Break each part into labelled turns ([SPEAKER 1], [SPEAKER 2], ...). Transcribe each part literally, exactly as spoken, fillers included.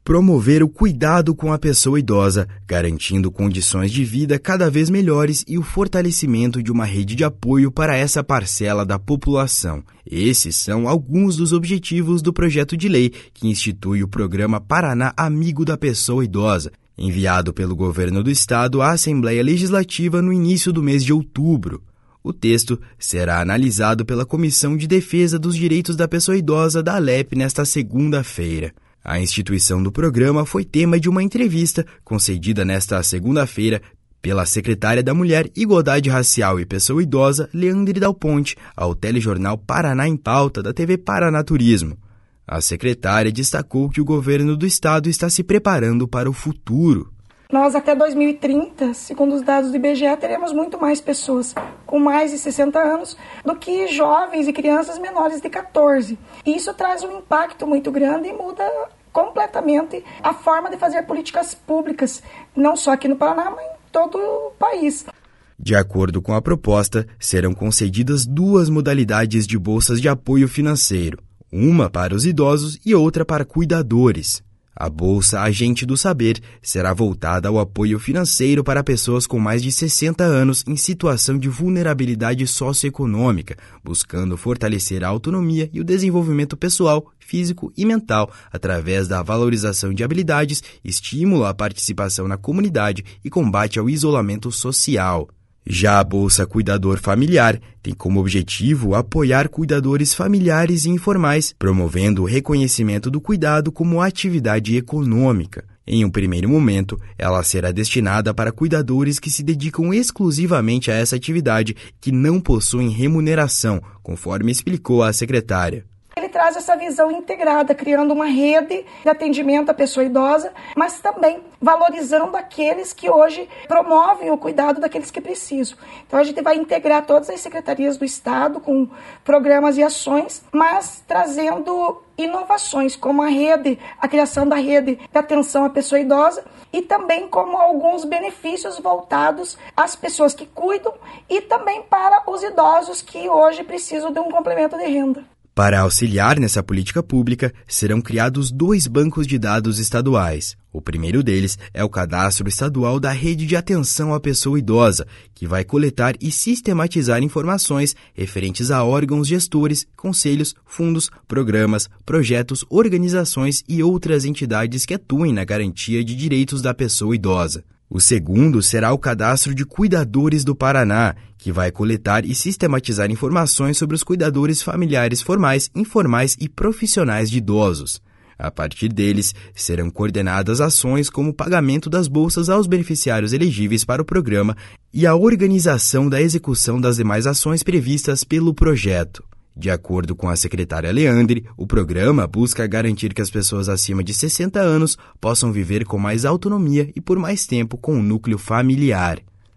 [SPEAKER 1] Promover o cuidado com a pessoa idosa, garantindo condições de vida cada vez melhores e o fortalecimento de uma rede de apoio para essa parcela da população. Esses são alguns dos objetivos do projeto de lei que institui o programa Paraná Amigo da Pessoa Idosa, enviado pelo governo do estado à Assembleia Legislativa no início do mês de outubro. O texto será analisado pela Comissão de Defesa dos Direitos da Pessoa Idosa da Alep nesta segunda-feira. A instituição do programa foi tema de uma entrevista concedida nesta segunda-feira pela secretária da Mulher, Igualdade Racial e Pessoa Idosa, Leandre Dal Ponte, ao telejornal Paraná em Pauta da T V Paraná Turismo. A secretária destacou que o governo do estado está se preparando para o futuro.
[SPEAKER 2] Nós, até dois mil e trinta, segundo os dados do I B G E, teremos muito mais pessoas com mais de sessenta anos do que jovens e crianças menores de catorze. E isso traz um impacto muito grande e muda completamente a forma de fazer políticas públicas, não só aqui no Paraná, mas em todo o país.
[SPEAKER 1] De acordo com a proposta, serão concedidas duas modalidades de bolsas de apoio financeiro, uma para os idosos e outra para cuidadores. A Bolsa Agente do Saber será voltada ao apoio financeiro para pessoas com mais de sessenta anos em situação de vulnerabilidade socioeconômica, buscando fortalecer a autonomia e o desenvolvimento pessoal, físico e mental através da valorização de habilidades, estímulo à participação na comunidade e combate ao isolamento social. Já a Bolsa Cuidador Familiar tem como objetivo apoiar cuidadores familiares e informais, promovendo o reconhecimento do cuidado como atividade econômica. Em um primeiro momento, ela será destinada para cuidadores que se dedicam exclusivamente a essa atividade que não possuem remuneração, conforme explicou a secretária.
[SPEAKER 2] Ele traz essa visão integrada, criando uma rede de atendimento à pessoa idosa, mas também valorizando aqueles que hoje promovem o cuidado daqueles que precisam. Então a gente vai integrar todas as secretarias do estado com programas e ações, mas trazendo inovações, como a rede, a criação da rede de atenção à pessoa idosa e também como alguns benefícios voltados às pessoas que cuidam e também para os idosos que hoje precisam de um complemento de renda.
[SPEAKER 1] Para auxiliar nessa política pública, serão criados dois bancos de dados estaduais. O primeiro deles é o Cadastro Estadual da Rede de Atenção à Pessoa Idosa, que vai coletar e sistematizar informações referentes a órgãos gestores, conselhos, fundos, programas, projetos, organizações e outras entidades que atuem na garantia de direitos da pessoa idosa. O segundo será o Cadastro de Cuidadores do Paraná, que vai coletar e sistematizar informações sobre os cuidadores familiares formais, informais e profissionais de idosos. A partir deles, serão coordenadas ações como o pagamento das bolsas aos beneficiários elegíveis para o programa e a organização da execução das demais ações previstas pelo projeto. De acordo com a secretária Leandre, o programa busca garantir que as pessoas acima de sessenta anos possam viver com mais autonomia e por mais tempo com o núcleo familiar.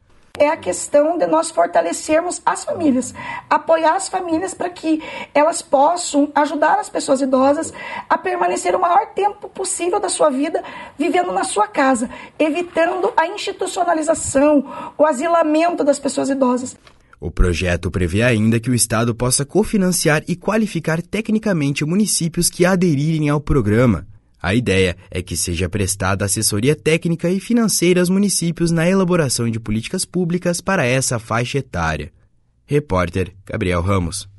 [SPEAKER 2] É a questão de nós fortalecermos as famílias, apoiar as famílias para que elas possam ajudar as pessoas idosas a permanecer o maior tempo possível da sua vida vivendo na sua casa, evitando a institucionalização, o asilamento das pessoas idosas.
[SPEAKER 1] O projeto prevê ainda que o Estado possa cofinanciar e qualificar tecnicamente municípios que aderirem ao programa. A ideia é que seja prestada assessoria técnica e financeira aos municípios na elaboração de políticas públicas para essa faixa etária. Repórter Gabriel Ramos.